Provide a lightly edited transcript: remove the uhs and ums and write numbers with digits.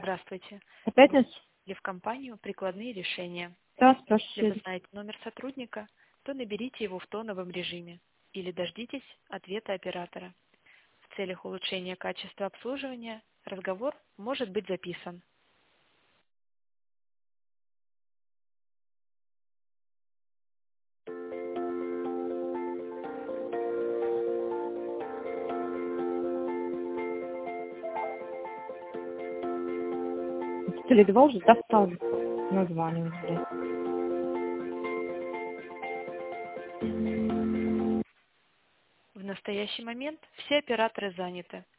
Здравствуйте. Опять нас? Или в компанию «Прикладные решения». Да, Если вы спрашивайте. знаете номер сотрудника, то наберите его в тоновом режиме или дождитесь ответа оператора. В целях улучшения качества обслуживания разговор может быть записан. Теле2 уже достал название уже. В настоящий момент все операторы заняты.